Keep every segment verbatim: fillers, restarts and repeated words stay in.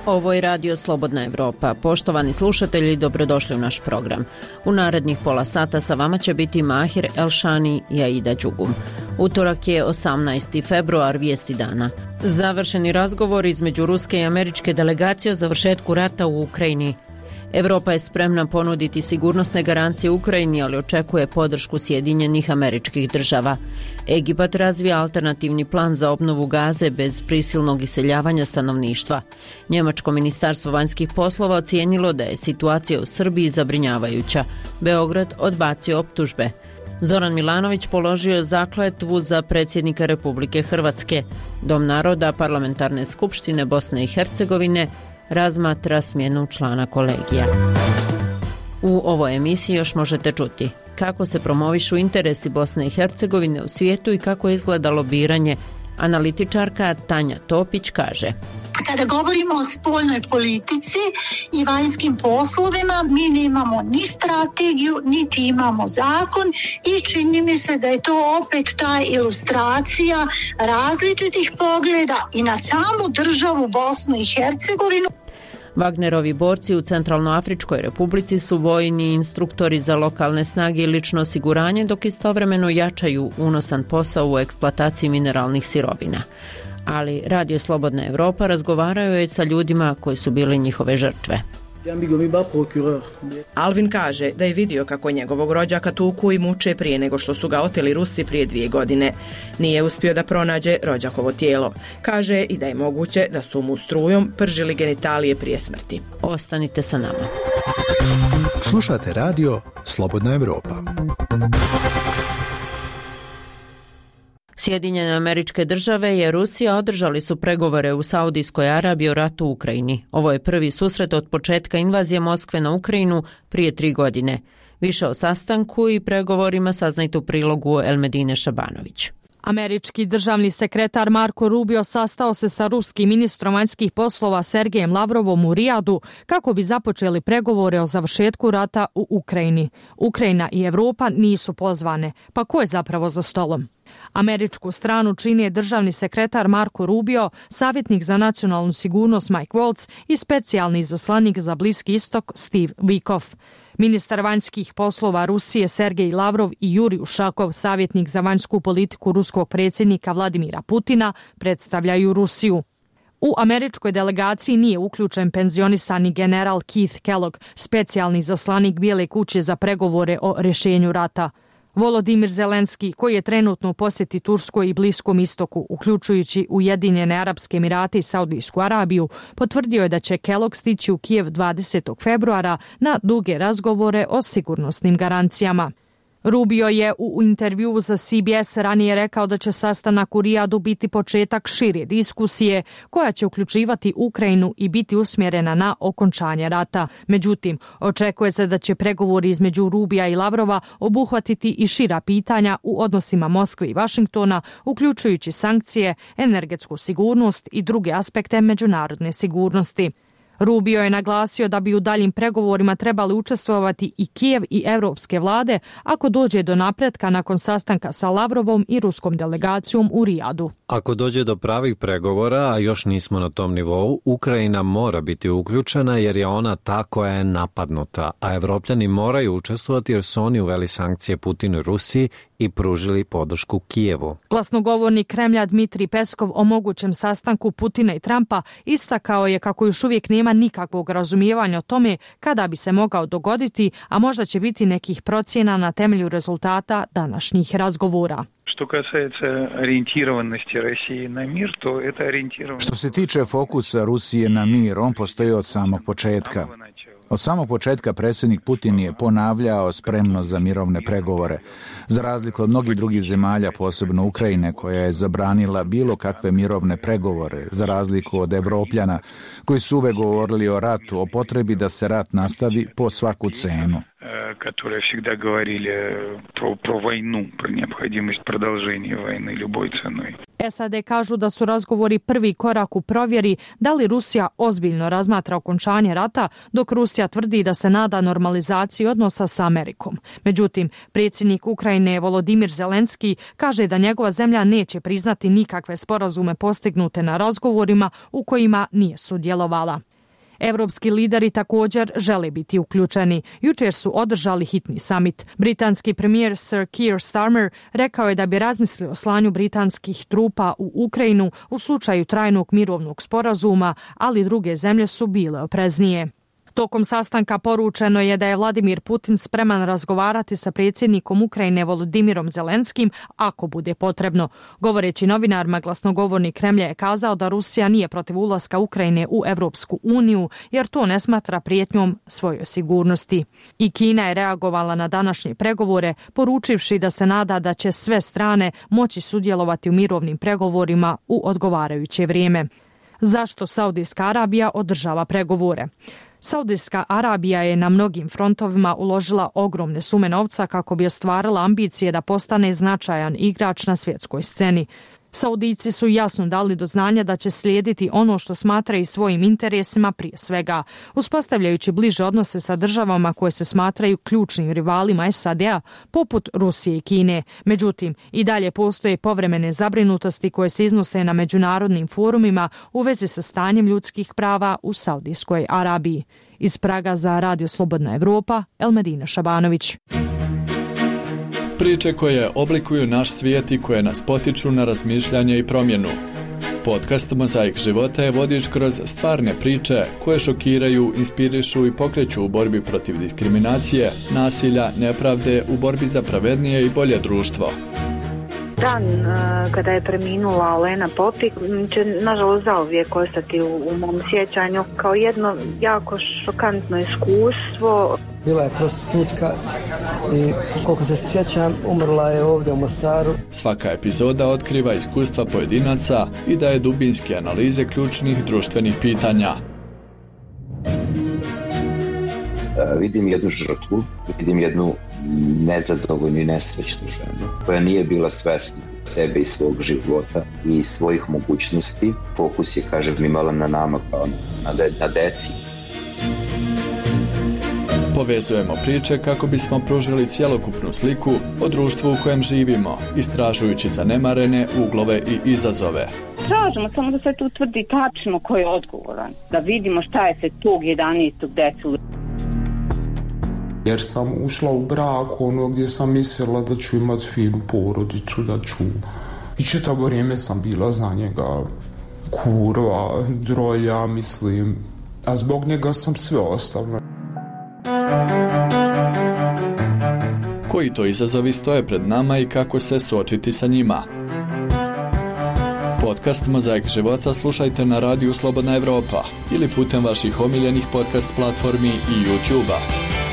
Ovo je Radio Slobodna Evropa. Poštovani slušatelji, dobrodošli u naš program. U narednih pola sata sa vama će biti Mahir Elšani i Aida Đugum. Utorak je osamnaesti februar, vijesti dana. Završeni razgovor između ruske i američke delegacije o završetku rata u Ukrajini. Evropa je spremna ponuditi sigurnosne garancije Ukrajini, ali očekuje podršku Sjedinjenih Američkih Država. Egipat razvija alternativni plan za obnovu Gaze bez prisilnog iseljavanja stanovništva. Njemačko ministarstvo vanjskih poslova ocijenilo da je situacija u Srbiji zabrinjavajuća. Beograd odbacio optužbe. Zoran Milanović položio zakletvu za predsjednika Republike Hrvatske. Dom naroda Parlamentarne skupštine Bosne i Hercegovine razmatra smjenu člana kolegija. U ovoj emisiji još možete čuti kako se promovišu interesi Bosne i Hercegovine u svijetu i kako izgleda lobiranje. Analitičarka Tanja Topić kaže: Kada govorimo o spoljnoj politici i vanjskim poslovima, mi nemamo ni strategiju, niti imamo zakon i čini mi se da je to opet ta ilustracija različitih pogleda i na samu državu Bosnu i Hercegovinu. Wagnerovi borci u Centralnoafričkoj Republici su vojni instruktori za lokalne snage i lično osiguranje, dok istovremeno jačaju unosan posao u eksploataciji mineralnih sirovina. Ali Radio Slobodna Evropa razgovaraju je sa ljudima koji su bili njihove žrtve. Alvin kaže da je vidio kako njegovog rođaka tuku i muče prije nego što su ga oteli Rusi prije dvije godine. Nije uspio da pronađe rođakovo tijelo. Kaže i da je moguće da su mu strujom pržili genitalije prije smrti. Ostanite sa nama. Slušate Radio Slobodna Evropa. Sjedinjene Američke Države i Rusija održali su pregovore u Saudijskoj Arabiji o ratu u Ukrajini. Ovo je prvi susret od početka invazije Moskve na Ukrajinu prije tri godine. Više o sastanku i pregovorima saznajte u prilogu Elmedine Šabanović. Američki državni sekretar Marko Rubio sastao se sa ruskim ministrom vanjskih poslova Sergejem Lavrovom u Rijadu kako bi započeli pregovore o završetku rata u Ukrajini. Ukrajina i Evropa nisu pozvane, pa ko je zapravo za stolom? Američku stranu čini državni sekretar Marko Rubio, savjetnik za nacionalnu sigurnost Mike Waltz i specijalni izaslanik za Bliski istok Steve Witkoff. Ministar vanjskih poslova Rusije Sergej Lavrov i Jurij Ušakov, savjetnik za vanjsku politiku ruskog predsjednika Vladimira Putina, predstavljaju Rusiju. U američkoj delegaciji nije uključen penzionisani general Keith Kellogg, specijalni izaslanik Bijele kuće za pregovore o rješenju rata. Volodimir Zelenski, koji je trenutno u posjeti Turskoj i Bliskom istoku, uključujući Ujedinjene Arapske Emirate i Saudijsku Arabiju, potvrdio je da će Kellogg stići u Kijev dvadesetog februara na duge razgovore o sigurnosnim garancijama. Rubio je u intervjuu za C B S ranije rekao da će sastanak u Rijadu biti početak šire diskusije koja će uključivati Ukrajinu i biti usmjerena na okončanje rata. Međutim, očekuje se da će pregovori između Rubija i Lavrova obuhvatiti i šira pitanja u odnosima Moskve i Vašingtona, uključujući sankcije, energetsku sigurnost i druge aspekte međunarodne sigurnosti. Rubio je naglasio da bi u daljim pregovorima trebali učestvovati i Kijev i evropske vlade ako dođe do napretka nakon sastanka sa Lavrovom i ruskom delegacijom u Rijadu. Ako dođe do pravih pregovora, a još nismo na tom nivou, Ukrajina mora biti uključena jer je ona ta koja je napadnuta, a Evropljani moraju učestvovati jer su oni uveli sankcije Putinu i Rusiji i pružili podršku Kijevu. Glasnogovornik Kremlja Dmitrij Peskov o mogućem sastanku Putina i Trumpa istakao je kako još uvijek nema nikakvog razumijevanja o tome kada bi se mogao dogoditi, a možda će biti nekih procjena na temelju rezultata današnjih razgovora. Što касается ориентированности России на мир, то это ориентированность. Što se tiče fokusa Rusije na mir, on postoji od samog početka. Od samog početka predsjednik Putin je ponavljao spremnost za mirovne pregovore. Za razliku od mnogih drugih zemalja, posebno Ukrajine, koja je zabranila bilo kakve mirovne pregovore, za razliku od Evropljana, koji su uvek govorili o ratu, o potrebi da se rat nastavi po svaku cenu. Которые всегда говорили про, про войну, про необходимость продолжения войны любой ценой. S A D kažu da su razgovori prvi korak u provjeri da li Rusija ozbiljno razmatra okončanje rata, dok Rusija tvrdi da se nada normalizaciji odnosa sa Amerikom. Međutim, predsjednik Ukrajine Volodimir Zelenski kaže da njegova zemlja neće priznati nikakve sporazume postignute na razgovorima u kojima nije sudjelovala. Evropski lideri također žele biti uključeni. Jučer su održali hitni summit. Britanski premijer Sir Keir Starmer rekao je da bi razmislio o slanju britanskih trupa u Ukrajinu u slučaju trajnog mirovnog sporazuma, ali druge zemlje su bile opreznije. Tokom sastanka poručeno je da je Vladimir Putin spreman razgovarati sa predsjednikom Ukrajine Volodimirom Zelenskim ako bude potrebno. Govoreći novinarima, glasnogovornik Kremlja je kazao da Rusija nije protiv ulaska Ukrajine u Evropsku uniju jer to ne smatra prijetnjom svojoj sigurnosti. I Kina je reagovala na današnje pregovore poručivši da se nada da će sve strane moći sudjelovati u mirovnim pregovorima u odgovarajuće vrijeme. Zašto Saudijska Arabija održava pregovore? Saudijska Arabija je na mnogim frontovima uložila ogromne sume novca kako bi ostvarila ambicije da postane značajan igrač na svjetskoj sceni. Saudijci su jasno dali do znanja da će slijediti ono što smatraju svojim interesima prije svega, uspostavljajući bliže odnose sa državama koje se smatraju ključnim rivalima S A D-a, poput Rusije i Kine. Međutim, i dalje postoje povremene zabrinutosti koje se iznose na međunarodnim forumima u vezi sa stanjem ljudskih prava u Saudijskoj Arabiji. Iz Praga za Radio Slobodna Evropa, Elmedina Šabanović. Priče koje oblikuju naš svijet i koje nas potiču na razmišljanje i promjenu. Podcast Mozaik života je vodič kroz stvarne priče koje šokiraju, inspirišu i pokreću u borbi protiv diskriminacije, nasilja, nepravde, u borbi za pravednije i bolje društvo. Dan uh, kada je preminula Olena Popik će nažalost zauvijek ostati u, u mom sjećanju kao jedno jako šokantno iskustvo. Bila je prostitutka i koliko se sjećam umrla je ovdje u Mostaru. Svaka epizoda otkriva iskustva pojedinaca i daje dubinske analize ključnih društvenih pitanja. Vidim jednu žrtvu, vidim jednu nezadovoljnu i nesrećnu ženu koja nije bila svesna sebe i svog života i svojih mogućnosti. Fokus je, kažem, imala na nama kao na, de- na deci. Povezujemo priče kako bismo pružili cjelokupnu sliku o društvu u kojem živimo, istražujući zanemarene uglove i izazove. Tražimo samo da se tu utvrdi tačno ko je odgovoran, da vidimo šta je se tog jedanaestog decu. Jer sam ušla u brak ono gdje sam mislila da ću imati finu porodicu, da ću... I čitavo vrijeme sam bila za njega kurva, drolja, mislim, a zbog njega sam sve ostavila. Koji to izazovi stoje pred nama i kako se suočiti sa njima? Podcast Mozaik života slušajte na radiju Slobodna Evropa ili putem vaših omiljenih podcast platformi i YouTube-a.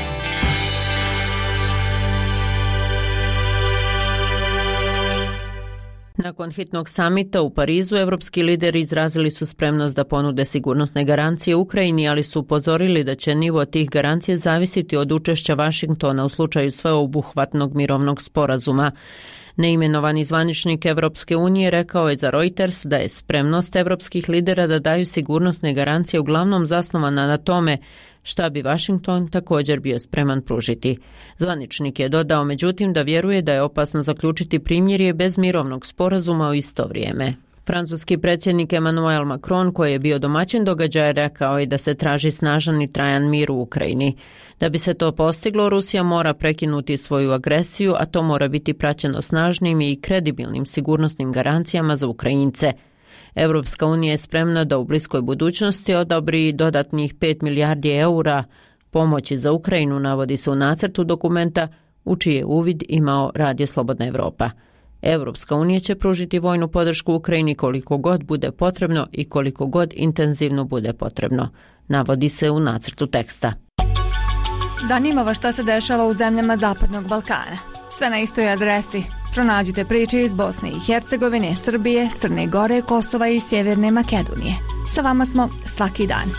Nakon hitnog samita u Parizu, evropski lideri izrazili su spremnost da ponude sigurnosne garancije Ukrajini, ali su upozorili da će nivo tih garancija zavisiti od učešća Vašingtona u slučaju sveobuhvatnog mirovnog sporazuma. Neimenovani zvaničnik Evropske unije rekao je za Reuters da je spremnost evropskih lidera da daju sigurnosne garancije uglavnom zasnovana na tome šta bi Vašington također bio spreman pružiti. Zvaničnik je dodao međutim da vjeruje da je opasno zaključiti primirje bez mirovnog sporazuma u isto vrijeme. Francuski predsjednik Emmanuel Macron, koji je bio domaćin događaja, rekao je da se traži snažan i trajan mir u Ukrajini. Da bi se to postiglo, Rusija mora prekinuti svoju agresiju, a to mora biti praćeno snažnim i kredibilnim sigurnosnim garancijama za Ukrajince. Evropska unija je spremna da u bliskoj budućnosti odobri dodatnih pet milijardi eura pomoći za Ukrajinu, navodi se u nacrtu dokumenta u čiji je uvid imao Radio Slobodna Evropa. Evropska unija će pružiti vojnu podršku Ukrajini koliko god bude potrebno i koliko god intenzivno bude potrebno, navodi se u nacrtu teksta. Zanima vas šta se dešava u zemljama Zapadnog Balkana? Sve na istoj adresi. Pronađite priče iz Bosne i Hercegovine, Srbije, Crne Gore, Kosova i Sjeverne Makedonije. Sa vama smo svaki dan.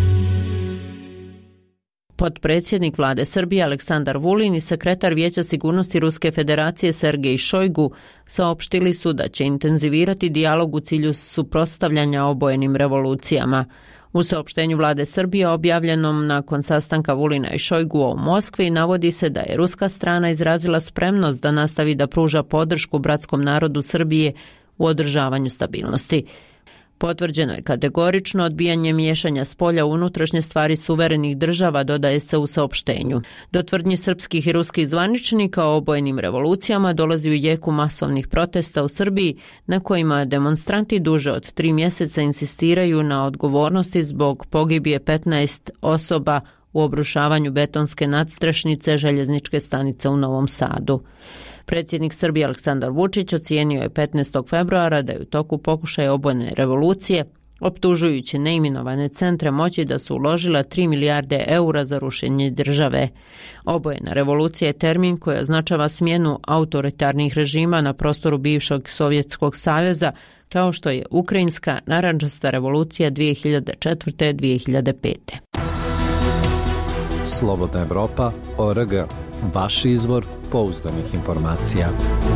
Potpredsjednik vlade Srbije Aleksandar Vulin i sekretar Vijeća sigurnosti Ruske federacije Sergej Šojgu saopštili su da će intenzivirati dijalog u cilju suprotstavljanja obojenim revolucijama. U saopštenju vlade Srbije objavljenom nakon sastanka Vulina i Šojgua u Moskvi navodi se da je ruska strana izrazila spremnost da nastavi da pruža podršku bratskom narodu Srbije u održavanju stabilnosti. Potvrđeno je kategorično odbijanje miješanja s polja u unutrašnje stvari suverenih država, dodaje se u saopštenju. Do tvrdnji srpskih i ruskih zvaničnika o obojenim revolucijama dolazi u jeku masovnih protesta u Srbiji, na kojima demonstranti duže od tri mjeseca insistiraju na odgovornosti zbog pogibije petnaest osoba u obrušavanju betonske nadstrešnice željezničke stanice u Novom Sadu. Predsjednik Srbije Aleksandar Vučić ocijenio je petnaestog februara da je u toku pokušaja obojene revolucije, optužujući neimenovane centre moći da su uložila tri milijarde eura za rušenje države. Obojena revolucija je termin koji označava smjenu autoritarnih režima na prostoru bivšeg Sovjetskog saveza, kao što je ukrajinska narandžasta revolucija dvije hiljade četvrte do dvije hiljade pete. Slobodna Evropa, O R G, vaš izvor pouzdanih informacija.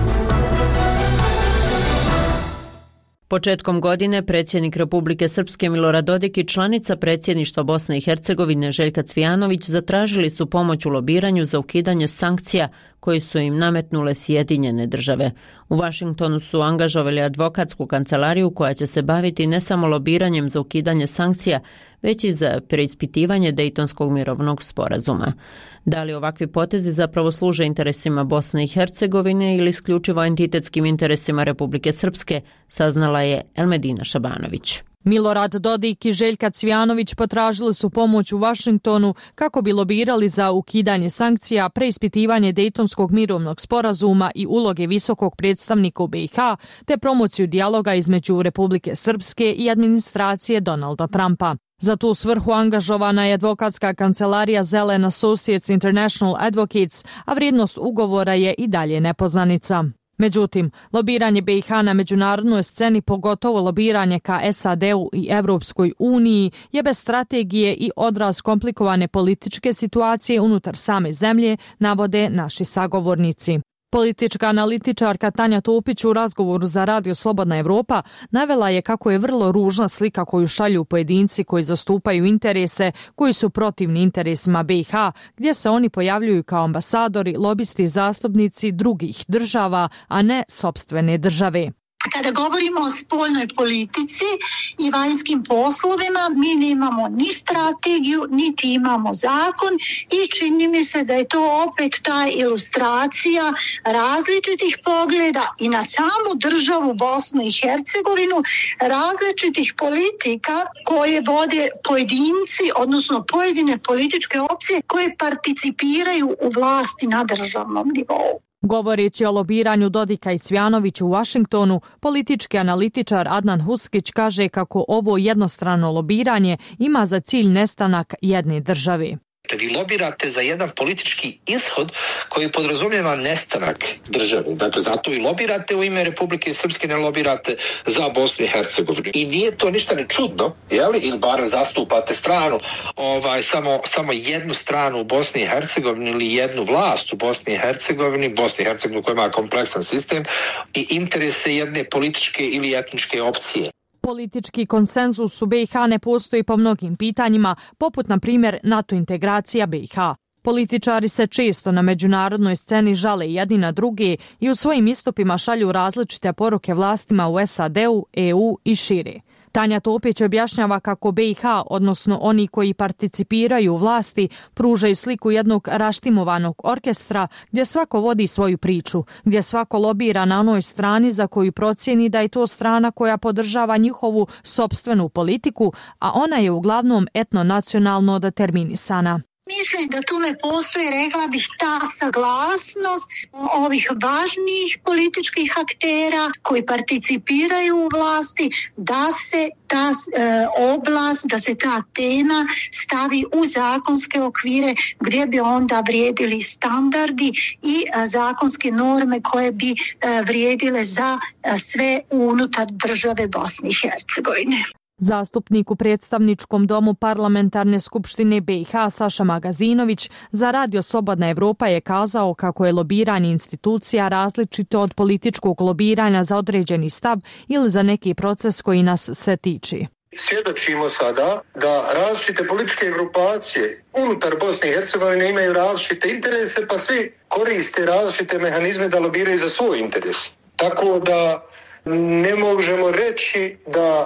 Početkom godine predsjednik Republike Srpske Milorad Dodik i članica predsjedništva Bosne i Hercegovine Željka Cvijanović zatražili su pomoć u lobiranju za ukidanje sankcija koji su im nametnule Sjedinjene države. U Vašingtonu su angažovali advokatsku kancelariju koja će se baviti ne samo lobiranjem za ukidanje sankcija, već i za preispitivanje Dejtonskog mirovnog sporazuma. Da li ovakvi potezi zapravo služe interesima Bosne i Hercegovine ili isključivo entitetskim interesima Republike Srpske, saznala je Elmedina Šabanović. Milorad Dodik i Željka Cvijanović potražili su pomoć u Vašingtonu kako bi lobirali za ukidanje sankcija, preispitivanje Dejtonskog mirovnog sporazuma i uloge visokog predstavnika u B i H, te promociju dijaloga između Republike Srpske i administracije Donalda Trumpa. Za tu svrhu angažovana je advokatska kancelarija Zelen Associates International Advocates, a vrijednost ugovora je i dalje nepoznanica. Međutim, lobiranje B i H na međunarodnoj sceni, pogotovo lobiranje ka S A D-u i Evropskoj uniji, je bez strategije i odraz komplikovane političke situacije unutar same zemlje, navode naši sagovornici. Politička analitičarka Tanja Topić u razgovoru za Radio Slobodna Evropa navela je kako je vrlo ružna slika koju šalju pojedinci koji zastupaju interese koji su protivni interesima B i H, gdje se oni pojavljuju kao ambasadori, lobisti i zastupnici drugih država, a ne sopstvene države. Kada govorimo o spoljnoj politici i vanjskim poslovima, mi nemamo ni strategiju, niti imamo zakon i čini mi se da je to opet ta ilustracija različitih pogleda i na samu državu Bosnu i Hercegovinu, različitih politika koje vode pojedinci, odnosno pojedine političke opcije koje participiraju u vlasti na državnom nivou. Govoreći o lobiranju Dodika i Cvijanovića u Vašingtonu, politički analitičar Adnan Huskić kaže kako ovo jednostrano lobiranje ima za cilj nestanak jedne države. Vi lobirate za jedan politički ishod koji podrazumijeva nestanak države. Dakle, zato i lobirate u ime Republike Srpske, ne lobirate za Bosnu i Hercegovinu. I nije to ništa ne čudno, jeli? Ili bar zastupate stranu, ovaj, samo, samo jednu stranu u Bosni i Hercegovini ili jednu vlast u Bosni i Hercegovini, Bosni i Hercegovini koja ima kompleksan sistem i interese jedne političke ili etničke opcije. Politički konsenzus u B i H ne postoji po mnogim pitanjima, poput na primjer NATO integracija B i H. Političari se često na međunarodnoj sceni žale jedni na druge i u svojim istupima šalju različite poruke vlastima u S A D-u, E U i šire. Tanja Topić objašnjava kako B i H, odnosno oni koji participiraju u vlasti, pružaju sliku jednog raštimovanog orkestra gdje svako vodi svoju priču, gdje svako lobira na onoj strani za koju procijeni da je to strana koja podržava njihovu sopstvenu politiku, a ona je uglavnom etnonacionalno determinisana. Mislim da tu ne postoji, rekla bih, ta saglasnost ovih važnijih političkih aktera koji participiraju u vlasti da se ta e, oblast, da se ta tema stavi u zakonske okvire gdje bi onda vrijedili standardi i a, zakonske norme koje bi a, vrijedile za a, sve unutar države Bosne i Hercegovine. Zastupnik u predstavničkom domu parlamentarne skupštine B i H Saša Magazinović za Radio Slobodna Evropa je kazao kako je lobiranje institucija različito od političkog lobiranja za određeni stav ili za neki proces koji nas se tiče. Svjedočimo sada da različite političke grupacije unutar Bosne i Hercegovine imaju različite interese, pa svi koriste različite mehanizme da lobiraju za svoj interes. Tako da ne možemo reći da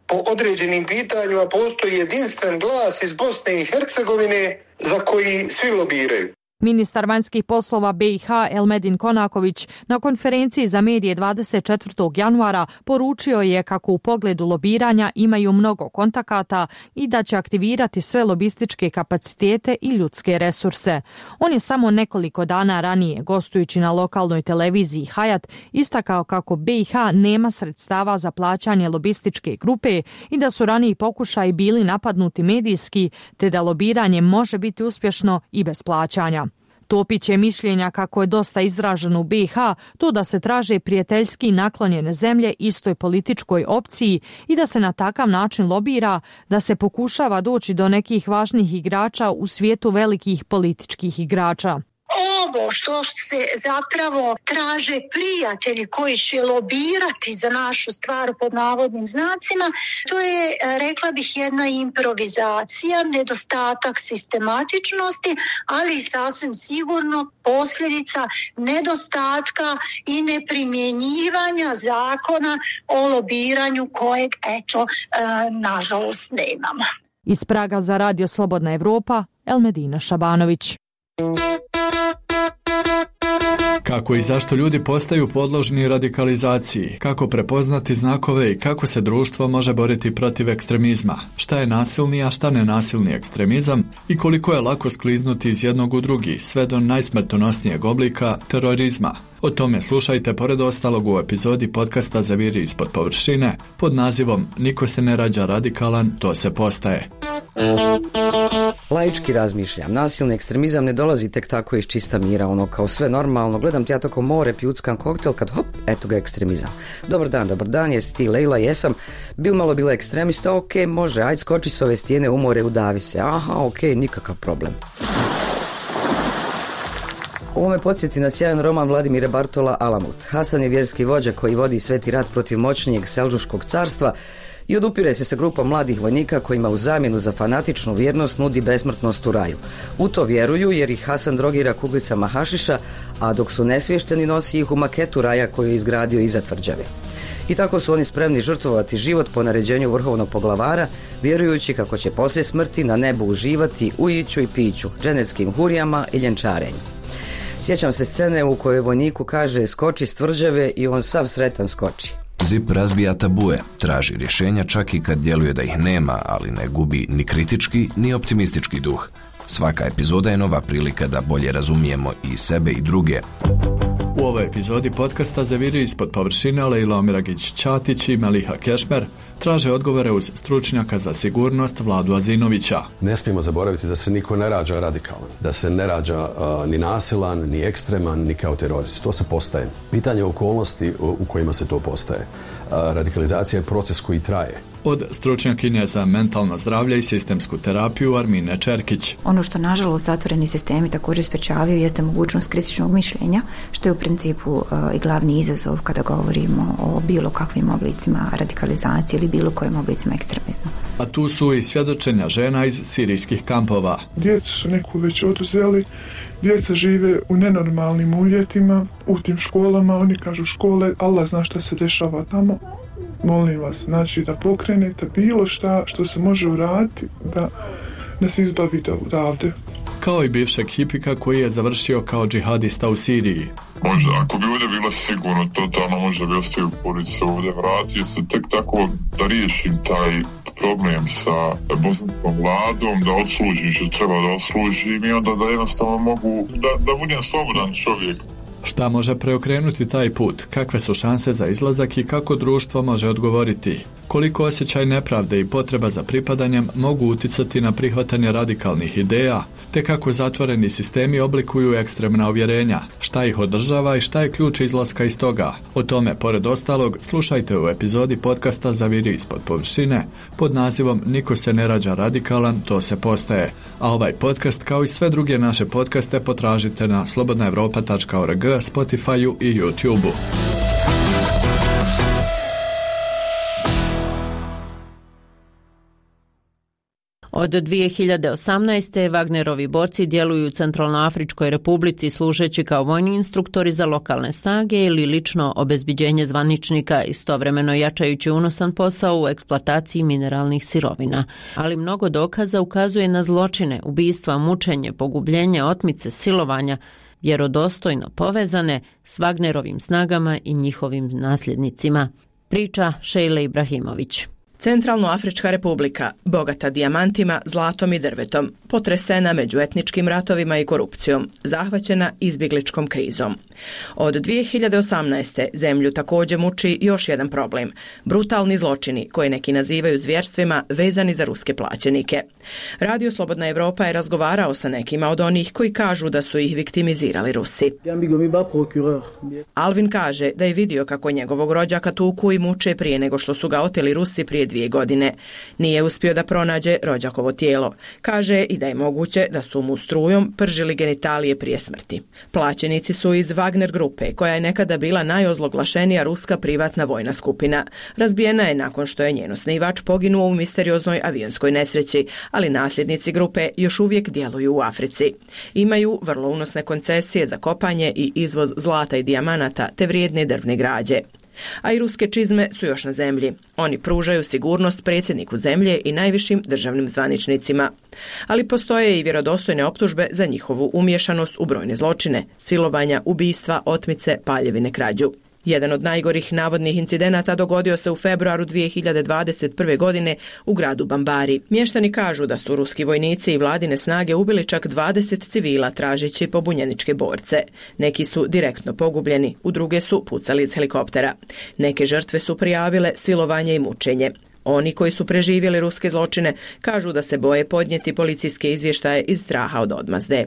po određenim pitanjima postoji jedinstven glas iz Bosne i Hercegovine za koji svi lobiraju. Ministar vanjskih poslova B i H Elmedin Konaković na konferenciji za medije dvadeset četvrtog januara poručio je kako u pogledu lobiranja imaju mnogo kontakata i da će aktivirati sve lobističke kapacitete i ljudske resurse. On je samo nekoliko dana ranije, gostujući na lokalnoj televiziji Hayat, istakao kako B i H nema sredstava za plaćanje lobističke grupe i da su raniji pokušaji bili napadnuti medijski, te da lobiranje može biti uspješno i bez plaćanja. Topić je mišljenja kako je dosta izraženo u B i H to da se traže prijateljski naklonjene zemlje istoj političkoj opciji i da se na takav način lobira, da se pokušava doći do nekih važnih igrača u svijetu velikih političkih igrača. Ovo što se zapravo traže prijatelji koji će lobirati za našu stvar pod navodnim znacima, to je, rekla bih, jedna improvizacija, nedostatak sistematičnosti, ali sasvim sigurno posljedica nedostatka i neprimjenjivanja zakona o lobiranju kojeg, eto, nažalost nemamo. Iz Praga za Radio Slobodna Evropa, Elmedina Šabanović. Kako i zašto ljudi postaju podložni radikalizaciji, kako prepoznati znakove i kako se društvo može boriti protiv ekstremizma, šta je nasilni, a šta nenasilni ekstremizam i koliko je lako skliznuti iz jednog u drugi, sve do najsmrtonosnijeg oblika terorizma. O tome slušajte pored ostalog u epizodi podcasta Zaviri ispod površine pod nazivom Niko se ne rađa radikalan, to se postaje. Laički razmišljam, nasilni ekstremizam ne dolazi tek tako iz čista mira, ono kao sve normalno, gledam ti ja toko more, pjuckam koktel, kad hop, eto ga ekstremizam. Dobar dan, dobar dan, jesi ti Lejla, jesam, bil malo bila ekstremista, ok, može, ajde skoči s ove stijene u more, udavi se, aha, ok, nikakav problem. Ovo me podsjeti na sjajan roman Vladimira Bartola Alamut. Hasan je vjerski vođa koji vodi sveti rat protiv moćnijeg Selđuškog carstva i odupire se sa grupom mladih vojnika kojima u zamjenu za fanatičnu vjernost nudi besmrtnost u raju. U to vjeruju jer ih Hasan drogira kuglicama hašiša, a dok su nesvješteni nosi ih u maketu raja koju je izgradio iza tvrđave. I tako su oni spremni žrtvovati život po naređenju vrhovnog poglavara, vjerujući kako će poslije smrti na nebu uživati u iću i piću, dženeckim hurijama i ljenčarenju. Sjećam se scene u kojoj vojniku kaže skoči s tvrđave i on sav sretan skoči. Zip razbija tabue, traži rješenja čak i kad djeluje da ih nema, ali ne gubi ni kritički ni optimistički duh. Svaka epizoda je nova prilika da bolje razumijemo i sebe i druge. U ovoj epizodi podcasta Zaviri ispod površine Lejla Omiragić-Ćatić i Meliha Kešmer traže odgovore uz stručnjaka za sigurnost Vladu Azinovića. Ne smijemo zaboraviti da se niko ne rađa radikalan, da se ne rađa uh, ni nasilan, ni ekstreman, ni kao terorist. To se postaje. Pitanje okolnosti u, u kojima se to postaje. Uh, radikalizacija je proces koji traje. Od stručnjakinje za mentalno zdravlje i sistemsku terapiju Armine Čerkić. Ono što nažalost zatvoreni sistemi također sprečavaju jeste mogućnost kritičnog mišljenja, što je u principu uh, i glavni izazov kada govorimo o bilo kakvim oblicima radikalizacije ili bilo kojim oblicima ekstremizma. A tu su i svjedočenja žena iz sirijskih kampova. Djecu su neku već oduzeli, djeca žive u nenormalnim uvjetima, u tim školama, oni kažu škole, Allah zna šta se dešava tamo. Molim vas, znači da pokrenete bilo šta što se može uraditi da nas izbavite odavde. Kao i bivšeg hipika koji je završio kao džihadista u Siriji. Možda, ako bi ovdje bilo sigurno, totalno možda bi ostavio porodicu ovdje, vratio se tek tako da riješim taj problem sa bosanskom vladom, da odslužim što treba da odslužim i onda da jednostavno mogu, da, da budem slobodan čovjek. Šta može preokrenuti taj put? Kakve su šanse za izlazak i kako društvo može odgovoriti? Koliko osjećaj nepravde i potreba za pripadanjem mogu uticati na prihvatanje radikalnih ideja, te kako zatvoreni sistemi oblikuju ekstremna uvjerenja, šta ih održava i šta je ključ izlaska iz toga. O tome, pored ostalog, slušajte u epizodi podcasta Zaviri ispod površine pod nazivom Niko se ne rađa radikalan, to se postaje. A ovaj podcast, kao i sve druge naše podcaste, potražite na slobodna evropa tačka org, Spotify-u i YouTube-u. Od dvije hiljade osamnaeste. Wagnerovi borci djeluju u Centralnoafričkoj republici služeći kao vojni instruktori za lokalne snage ili lično obezbiđenje zvaničnika, istovremeno jačajući unosan posao u eksploataciji mineralnih sirovina. Ali mnogo dokaza ukazuje na zločine, ubistva, mučenje, pogubljenje, otmice, silovanja, vjerodostojno povezane s Wagnerovim snagama i njihovim nasljednicima. Priča Šejle Ibrahimović. Centralnoafrička republika, bogata dijamantima, zlatom i drvetom, potresena međuetničkim ratovima i korupcijom, zahvaćena izbjegličkom krizom. Od dvije hiljade osamnaeste. zemlju također muči još jedan problem, brutalni zločini koje neki nazivaju zvjerstvima vezani za ruske plaćenike. Radio Slobodna Evropa je razgovarao sa nekima od onih koji kažu da su ih viktimizirali Rusi. Alvin kaže da je vidio kako njegovog rođaka tuku i muče prije nego što su ga oteli Rusi prije dvije godine. Nije uspio da pronađe rođakovo tijelo. Kaže i da je moguće da su mu strujom pržili genitalije prije smrti. Plaćenici su iz Wagner grupe, koja je nekada bila najozloglašenija ruska privatna vojna skupina. Razbijena je nakon što je njen osnivač poginuo u misterioznoj avionskoj nesreći, ali nasljednici grupe još uvijek djeluju u Africi. Imaju vrlo unosne koncesije za kopanje i izvoz zlata i dijamanata te vrijedne drvne građe. A i ruske čizme su još na zemlji. Oni pružaju sigurnost predsjedniku zemlje i najvišim državnim zvaničnicima. Ali postoje i vjerodostojne optužbe za njihovu umješanost u brojne zločine, silovanja, ubistva, otmice, paljevine, krađu. Jedan od najgorih navodnih incidenata dogodio se u februaru dvije hiljade dvadeset prve. godine u gradu Bambari. Mještani kažu da su ruski vojnici i vladine snage ubili čak dvadeset civila tražeći pobunjeničke borce. Neki su direktno pogubljeni, u druge su pucali iz helikoptera. Neke žrtve su prijavile silovanje i mučenje. Oni koji su preživjeli ruske zločine kažu da se boje podnijeti policijske izvještaje iz straha od odmazde.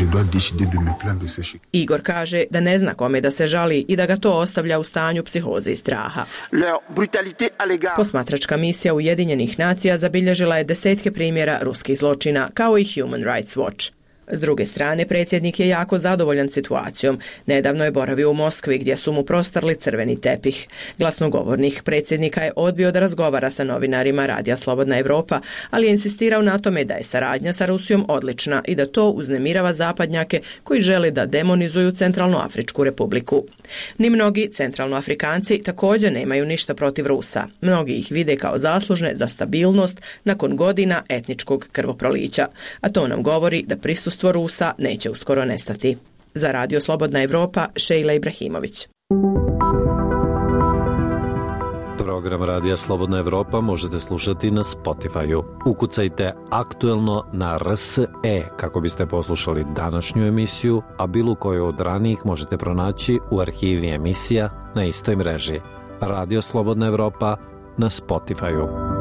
Igor kaže da ne zna kome da se žali i da ga to ostavlja u stanju psihoze i straha. Posmatračka misija Ujedinjenih nacija zabilježila je desetke primjera ruskih zločina, kao i Human Rights Watch. S druge strane, predsjednik je jako zadovoljan situacijom. Nedavno je boravio u Moskvi gdje su mu prostarli crveni tepih. Glasnogovornik predsjednika je odbio da razgovara sa novinarima Radija Slobodna Evropa, ali je insistirao na tome da je saradnja sa Rusijom odlična i da to uznemirava zapadnjake koji žele da demonizuju Centralnoafričku republiku. Ni mnogi centralnoafrikanci također nemaju ništa protiv Rusa. Mnogi ih vide kao zaslužne za stabilnost nakon godina etničkog krvoprolića, a to nam govori da prisustvo Rusa neće uskoro nestati. Za Radio Slobodna Evropa, Šejla Ibrahimović. Program Radija Slobodna Evropa možete slušati na Spotify-u. Ukucajte aktuelno na R S E kako biste poslušali današnju emisiju, a bilo koju od ranijih možete pronaći u arhivi emisija na istoj mreži. Radio Slobodna Evropa na Spotify-u.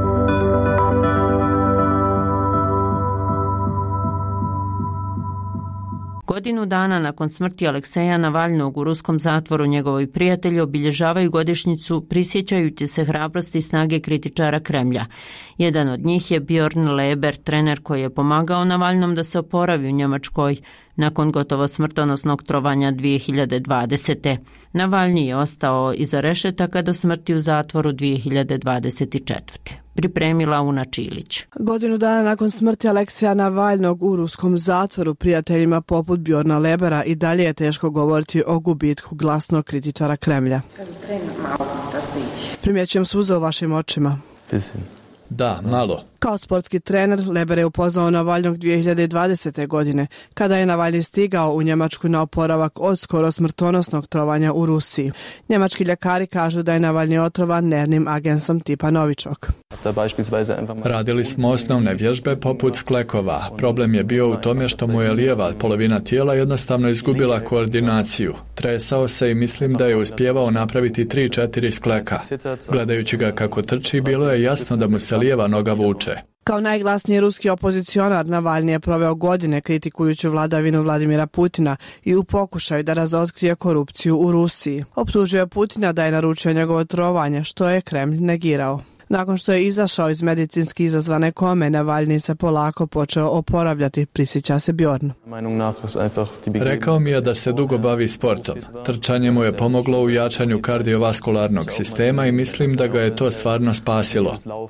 Godinu dana nakon smrti Alekseja Navalnog u ruskom zatvoru njegovi prijatelji obilježavaju godišnjicu prisjećajući se hrabrosti i snage kritičara Kremlja. Jedan od njih je Bjorn Leber, trener koji je pomagao Navalnom da se oporavi u Njemačkoj nakon gotovo smrtonosnog trovanja dvije hiljade dvadesete. Navalni je ostao iza rešetaka do smrti u zatvoru dvije hiljade dvadeset četvrte. Pripremila Una Čilić. Godinu dana nakon smrti Alekseja Navalnog u ruskom zatvoru prijateljima poput Bjorna Lebera i dalje je teško govoriti o gubitku glasnog kritičara Kremlja. Primjećujem suze u vašim očima. Da, malo. Kao sportski trener, Leber je upoznao Navalnog dvije hiljade dvadesete. godine, kada je Navalni stigao u Njemačku na oporavak od skoro smrtonosnog trovanja u Rusiji. Njemački ljekari kažu da je Navalni otrovan nervnim agensom tipa Novičok. Radili smo osnovne vježbe poput sklekova. Problem je bio u tome što mu je lijeva polovina tijela jednostavno izgubila koordinaciju. Tresao se i mislim da je uspjevao napraviti tri četiri skleka. Gledajući ga kako trči, bilo je jasno da mu se lijeva noga vuče. Kao najglasniji ruski opozicionar, Navalni je proveo godine kritikujući vladavinu Vladimira Putina i u pokušaju da razotkrije korupciju u Rusiji. Optužio je Putina da je naručio njegovo trovanje, što je Kremlj negirao. Nakon što je izašao iz medicinski izazvane kome, Navalni se polako počeo oporavljati, prisjeća se Bjorn. Rekao mi je da se dugo bavi sportom. Trčanje mu je pomoglo u jačanju kardiovaskularnog sistema i mislim da ga je to stvarno spasilo.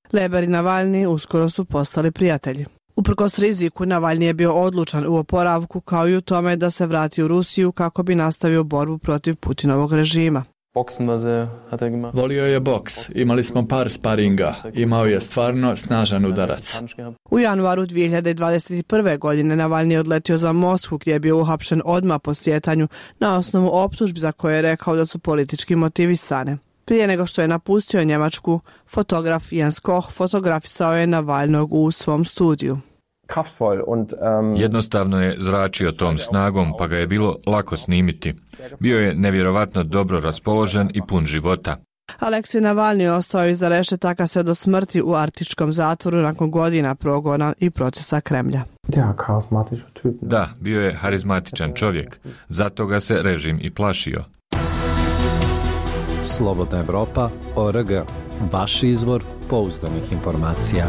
Leber i Navalni uskoro su postali prijatelji. Uprkos riziku, Navalni je bio odlučan u oporavku kao i u tome da se vrati u Rusiju kako bi nastavio borbu protiv Putinovog režima. Volio je boks, imali smo par sparinga, imao je stvarno snažan udarac. U januaru dvije hiljade dvadeset prve. godine Navalni je odletio za Moskvu gdje je bio uhapšen odmah po sjetanju na osnovu optužbi za koje je rekao da su politički motivisane. Prije nego što je napustio Njemačku, fotograf Jens Koch fotografisao je Navalnog u svom studiju. Jednostavno je zračio tom snagom, pa ga je bilo lako snimiti. Bio je nevjerovatno dobro raspoložen i pun života. Aleksej Navalni ostao iza rešetaka sve do smrti u arktičkom zatvoru nakon godina progona i procesa Kremlja. Da, bio je harizmatičan čovjek, zato ga se režim i plašio. Slobodna Evropa, O R G, vaš izvor pouzdanih informacija.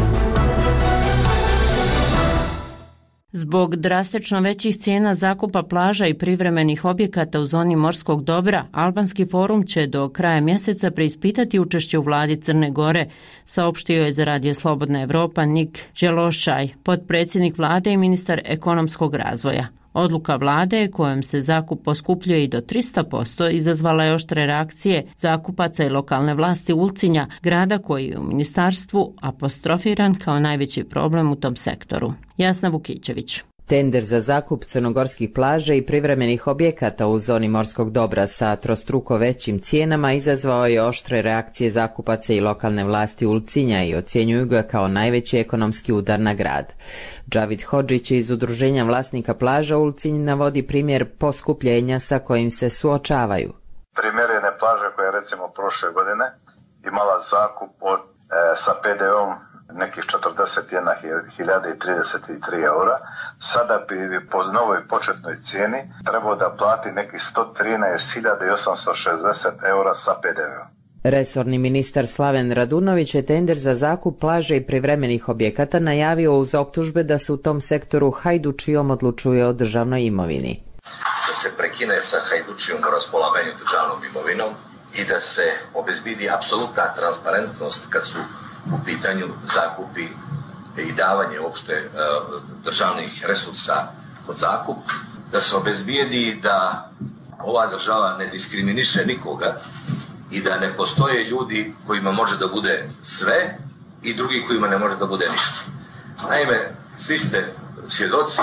Zbog drastično većih cijena zakupa plaža i privremenih objekata u zoni morskog dobra, Albanski forum će do kraja mjeseca preispitati učešće u vladi Crne Gore, saopštio je za Radio Slobodna Evropa Nik Đelošaj, potpredsjednik vlade i ministar ekonomskog razvoja. Odluka vlade kojom se zakup poskupljuje i do tristo posto izazvala je oštre reakcije zakupaca i lokalne vlasti Ulcinja, grada koji je u ministarstvu apostrofiran kao najveći problem u tom sektoru. Jasna Vukićević. Tender za zakup crnogorskih plaža i privremenih objekata u zoni morskog dobra sa trostruko većim cijenama izazvao je oštre reakcije zakupaca i lokalne vlasti Ulcinja i ocjenjuju ga kao najveći ekonomski udar na grad. Džavid Hodžić iz udruženja vlasnika plaža Ulcinj navodi primjer poskupljenja sa kojim se suočavaju. Primjer jedne plaže koja je recimo prošle godine imala zakup od, e, sa P D O-om nekih četrdeset jedna hiljada trideset tri eura, sada bi po novoj početnoj cijeni trebao da plati nekih sto trinaest hiljada osamsto šezdeset eura sa P D O-om. Resorni ministar Slaven Radunović je tender za zakup plaže i privremenih objekata najavio uz optužbe da se u tom sektoru hajdučijom odlučuje o državnoj imovini. Da se prekine sa hajdučijom u raspolaganju državnom imovinom i da se obezbidi apsolutna transparentnost kad su u pitanju zakupi i davanje uopšte e, državnih resursa pod zakup, da se obezbijedi da ova država ne diskriminiše nikoga i da ne postoje ljudi kojima može da bude sve i drugi kojima ne može da bude ništa. Naime, svi ste svjedoci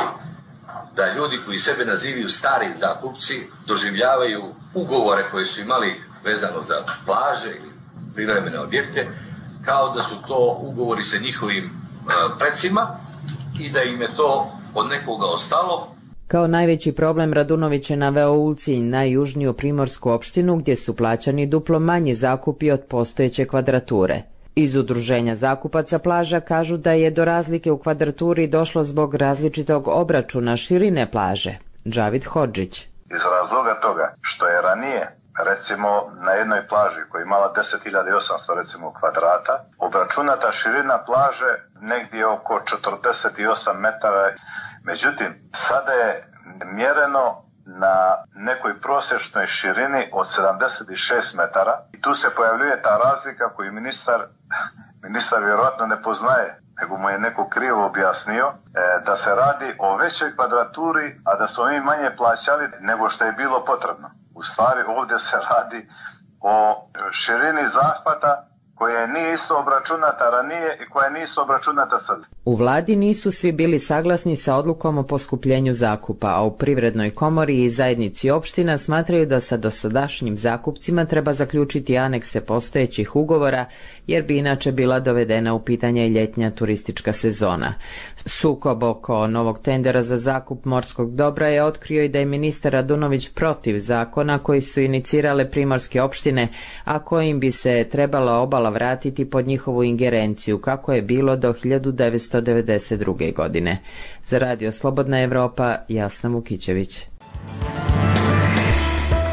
da ljudi koji sebe nazivaju stari zakupci doživljavaju ugovore koje su imali vezano za plaže ili privremene objekte kao da su to ugovori sa njihovim e, precima i da im je to od nekoga ostalo. Kao najveći problem Radunović je naveo Ulcinj, najjužniju primorsku opštinu gdje su plaćani duplo manji zakupi od postojeće kvadrature. Iz udruženja zakupaca plaža kažu da je do razlike u kvadraturi došlo zbog različitog obračuna širine plaže. Džavid Hodžić. Iz razloga toga što je ranije recimo na jednoj plaži koja je imala deset hiljada osamsto recimo kvadrata, obračunata širina plaže negdje oko četrdeset osam metara. Međutim, sada je mjereno na nekoj prosječnoj širini od sedamdeset šest metara i tu se pojavljuje ta razlika koju ministar, ministar vjerojatno ne poznaje, nego mu je neko krivo objasnio, e, da se radi o većoj kvadraturi, a da smo mi manje plaćali nego što je bilo potrebno. U stvari ovdje se radi o širini zahvata koja nije isto obračunata ranije i koja nije isto obračunata sad. U vladi nisu svi bili saglasni sa odlukom o poskupljenju zakupa, a u Privrednoj komori i zajednici opština smatraju da sa dosadašnjim zakupcima treba zaključiti anekse postojećih ugovora, jer bi inače bila dovedena u pitanje ljetnja turistička sezona. Sukob oko novog tendera za zakup morskog dobra je otkrio i da je ministar Radunović protiv zakona koji su inicirale primorske opštine, a kojim bi se trebala obala vratiti pod njihovu ingerenciju, kako je bilo do hiljadu devetsto devedeset druge. godine. Za Radio Slobodna Evropa, Jasna Vukićević.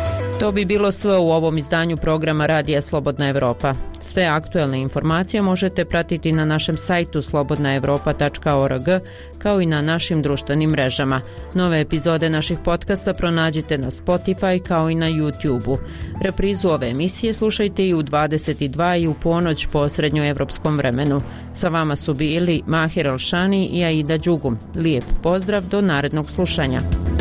To bi bilo sve u ovom izdanju programa Radija Slobodna Evropa. Sve aktuelne informacije možete pratiti na našem sajtu slobodna evropa tačka org kao i na našim društvenim mrežama. Nove epizode naših podcasta pronađite na Spotify kao i na YouTube-u. Reprizu ove emisije slušajte i u dvadeset i dva i u ponoć po srednjoevropskom vremenu. Sa vama su bili Mahir Elšani i Aida Đugum. Lijep pozdrav do narednog slušanja.